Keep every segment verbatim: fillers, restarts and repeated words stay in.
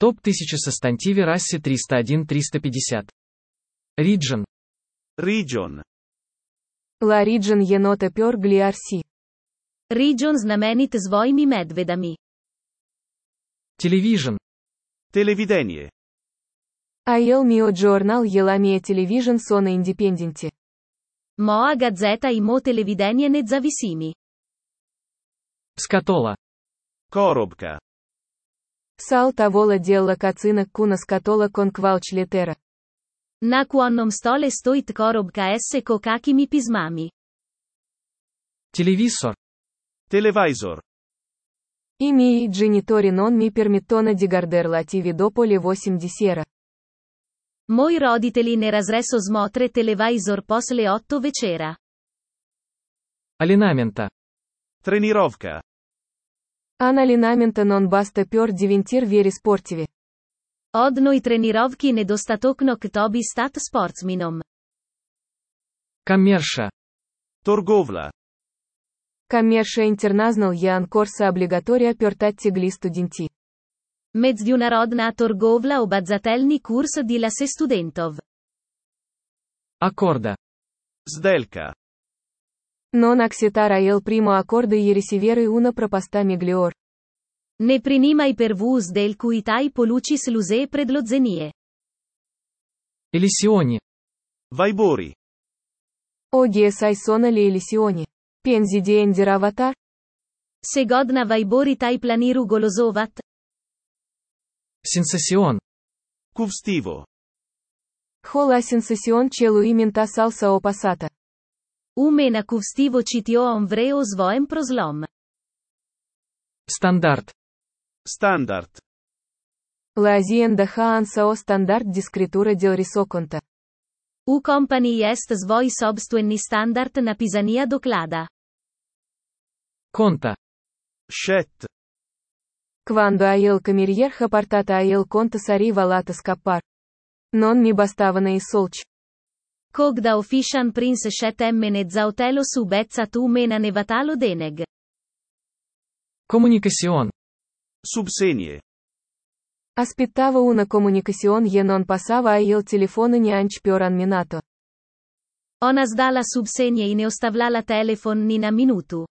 Топ тысяча состави рассе триста один триста пятьдесят. Region. Region. La region je nota per gli arsi. Region znamenit svojimi medvedami. Television. Televidenie. A il mio giornal je la mia television sono indipendenti. Moja gazeta i mo televidenje nezavisimi. Scatola. Коробка. Sal tavola della cucina con scatola con qualche lettera. Na quonnom stole stoit korobka s ko kakimi pismami. Televisor. Televisor. I miei genitori non mi permettono di guardare la tivù dopo le osem di sera. Moj roditelji ne razreso zmotre televisor posle otto večera. Алинамента. Тренировка. Analinamento non basta per diventir veri sportivi. Od noi trenirovki nedostatokno k tobi stat sportsminom. Коммерша. Торговля. Commercia internazional je ancorsa obligatoria per tutti gli studenti. Međunarodna torgovla obazatelni kurs di la se studentov. Аккорда. Сделка. Non accettare il primo accordo e ricevere una proposta miglior. Ne prinimaj pervus del cuitai polucis luse predlodzenie. Элисиони. Вайбори. Oggi sai sono le elisioni. Pensi di endere avatar? Segodna vajboritai planiru golozovat. Сенсацион. Кувстиво. Hola sensacion celu imenta salsa o passata. Umena kuvstivo citio on vreo zvoem prozlom. Стандарт. Standard. La azienda ha ansao standard di scrittura del risoconto. U company est zvoj sobstvenni standard napisania doklada. Конта. Shet. Quando a il camerier ha portato a il conto s'arriva l'ata scappar. Non mi bastavano i solci. Kogda offician prince shet emmene zautelo su bezzat umena nevatalo deneg. Коммуникацион. Subsenie. Aspettavo una comunicazione e non passava a il telefono neanche per un minuto. Onas dala subsenie i ne ostavlala telefon ni na minutu.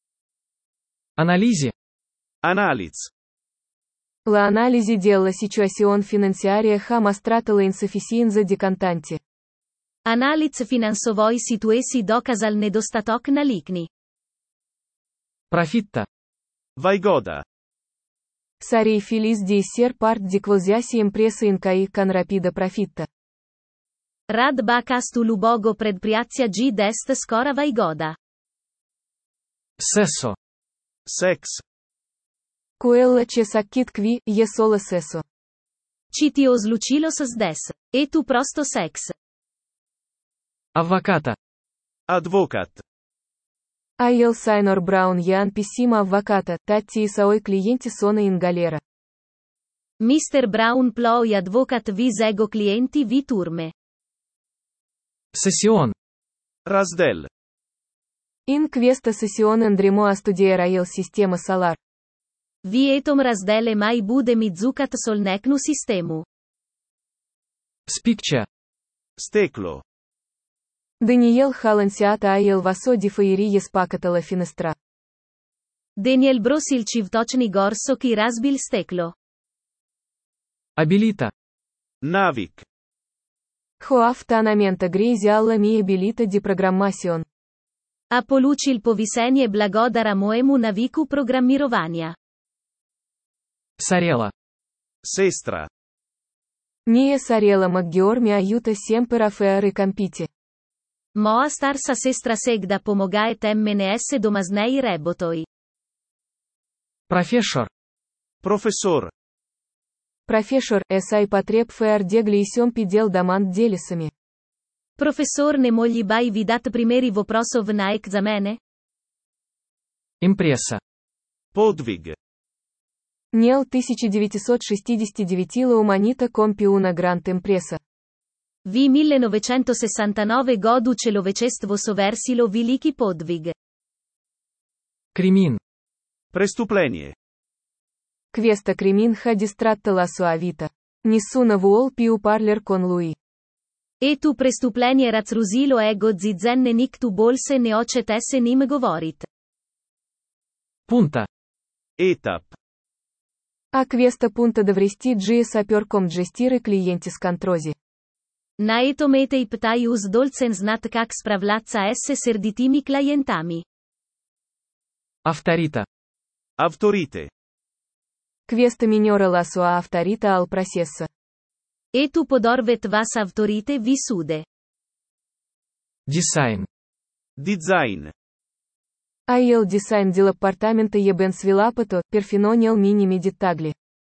Анализи. Analiz. La analisi della situazione finanziaria ha mostrato l'insufficienza di contanti. Analiz finansovoj situesi dokazal nedostatok nalikni. Профитта. Vaigoda. Sarei feliz di ser part di qualsiasi impresa in cui con rapida profitta. Rad bakastu lubogo predpriacja g dest skora vajgoda. Сессо. Sex. Quella che sakit qui, je solo sesso. Citio zlučilos zdes. E tu prosto sex. Аввоката. Advocat. A il signor Brown je un pissimo avvocato, tatti i suoi clienti sono in galera. mister Brown ploi advocat vis ego clienti vi turme. Сессион. Раздел. In questa sessione andremo a studiare il sistema solar. Vi etom razdele mai bude mizukat solneknu sistemu. Спикча. Steclo. Daniel ha lanciato a il vaso di ferie spaccata la finestra. Daniel brosil civtočni gorso ki razbil steklo. Абилита. Навик. Ho aftanamente grezi alla mia abilità di programmation. A polučil povisenje blagodara moemu naviku programirovanja. Сарела. Sestra. Mia sorella maggior mi aiuta sempre a fare compiti. Moa starsa sestra segda pomogaet mns domaznei rebotoi. Профессор. Professor. Профессор, esai потреб фэр деглисем пидел даманд делисами. Professor ne mogli bai vidat primeri voprosov na examene? Импресса. Podvig. Nel тысяча девятьсот шестьдесят девять la umanità compì una grande impresa. Vi millenovecentosessantanove godu celovečestvo soversilo veliki podvig. Кремин. Преступление. Questa criminha distratta la sua vita. Nessuna vuol più parler con lui. E tu prestuplenie razruzilo ego zizenne nick tu bolse ne ocetesse nim govorit. Punta. Etap. A questa punta dovresti gi saper com gestire clienti scantrosi. Na eto mete iptai us dolcen znat kak spravlatza esse serditimi clientami. Авторита. Авторите. Questa migliora la sua autorità al processo. E tu podorvet vas avtorite visude. Дизайн. Design. A il design dell'appartamento je ben sviluppato, perfino nel minimi dettagli.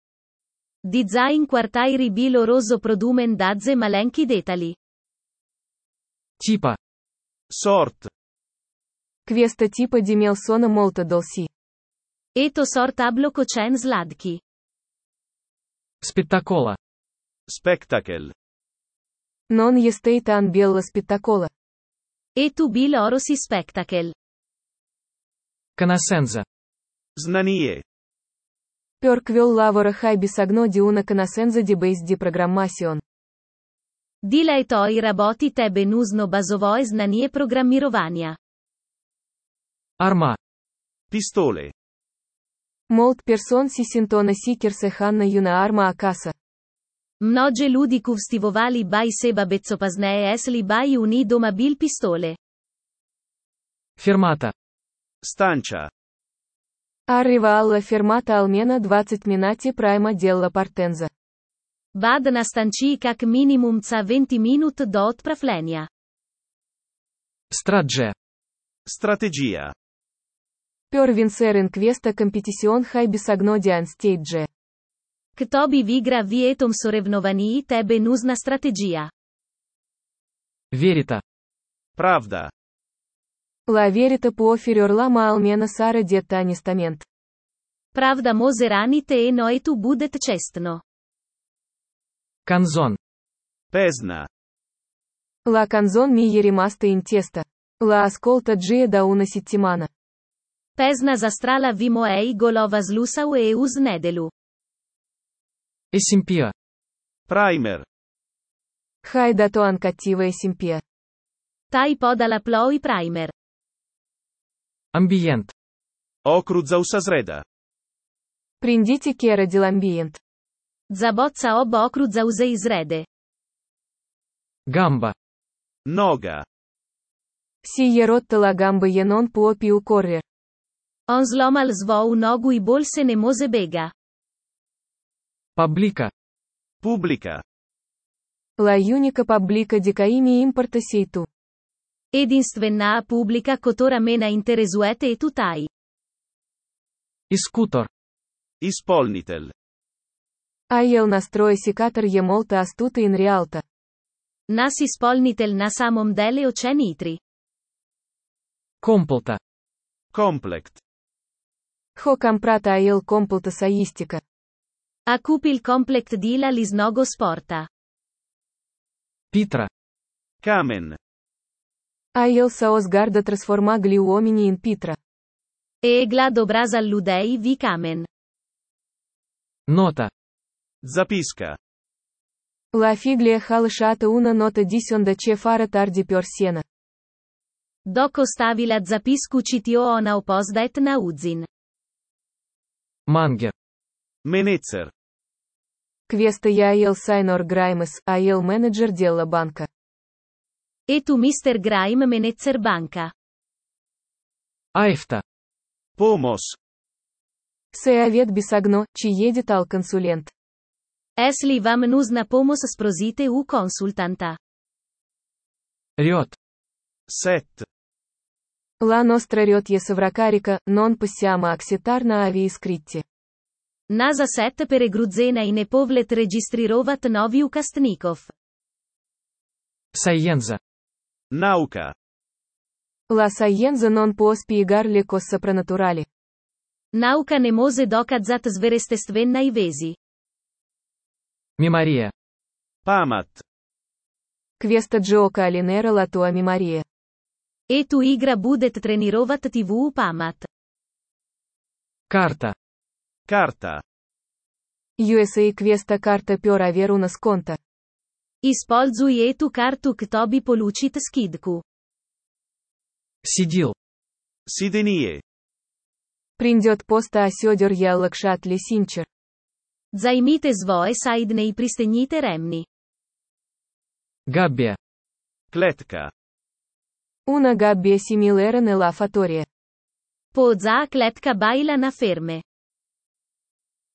Design quartai ribilo rosso produmen dazze malenchi detali. Типа. Sort. Questa tipo di mel sono molto dolci. Eto sort tablo cocen sladki. Спектакола. Spectacle. Non este tan bello spettacolo. E tu bil orosi spectacle. Conoscenza. Знание. Per quel lavoro hai bisogno di una conoscenza di base di programmation. Dila e toi raboti tebe nusno bazovoe znanie programmirovania. Арма. Pistole. Molt person si sintono sikerse hanna una arma a casa. Mnoge ljudi kuvstivovali bai seba bezzopazneje esli bai uni doma bil pistole. Фермата. Stancia. Arriva alla fermata almeno двадцать minuti prima della partenza. Vad na stanci kak minimum ca venti minut do odpravljenja. Страдже. Strategia. Per vincere in questa competizione hai bisogno di un stage. Kto bi vigra vietom sorevnovaniji tebe nuzna strategija. Верита. Pravda. La verità può ferirla ma almeno sarà detta onestamente. Pravda može ranite e no e tu budet čestno. Канзон. Pesna. La canzone mi è rimasta in testa. La ascolta già da una settimana. Pesna zastrala vimo ei golova zlusau e uz nedelu. Эсимпиа. Primer. Hai dato un cattivo esempio. Tai podala ploi primer. Амбиент. Okrut za sreda. Prendite care dell'ambiente. Zabozza ob okru za uze izrede. Гамба. Noga. Si je rotta la gamba e non può più correre. On zlomal zvou nogu i bol se ne moze bega. Паблика. Pubblica. La unica pubblica di cui mi importa sei tu. Edinstvenna publica kotora mena interesuete e tutai. Искутор. Ispolnitel. A el nastroje sikator je molto astuto in realtà. Nasi spolnitel na samom dele ocenitri. Комплта. Complect. Ho comprata a el completa saistica. A kupil komplekt dila li znogo sporta. Питра. Kamen. A el saos garda trasforma gli uomini in pitra. E glad obraza ludei vi kamen. Нота. Zapiska. La figlia ha lasciato una nota dicendo che farà tardi per cena. Doko stavila zapisku čitio ona opozdet na udzin. Мангер. Menezzer. Questa je el Sainor Grimes, a el manager della banca. E tu mister Grime menezzer banca. Аефта. Pomos. Se avет bisogno, ci jedет al consulent. Esli vam nuzna pomos sprosite u consultanta. Рет. Set. La nostra rot je sovracarica, non possiamo accettare nuovi iscritti. Nasa set pere grudzena i nepovlet registrirovat novi ukastnikov. Сайенза. Nauka. La scienza non può spiegar le cose soprannaturali. Nauka ne može dokazat zverestestvenna i vezi. Мемория. Pamat. Questa gioca allenera la tua memoria. E tu igra budet trenirovat tvu pamat. Карта. Carta. USA questa carta per avere una sconto. Используй эту карту, чтобы получить скидку. Сидел. Сидение. Prindет поста осёдер яллакшат лесинчер. Займите своje сайдне и пристегните ремни. Габбия. Клетка. Una gabbia similare nella fattoria. Pozza клетка baila na ferme.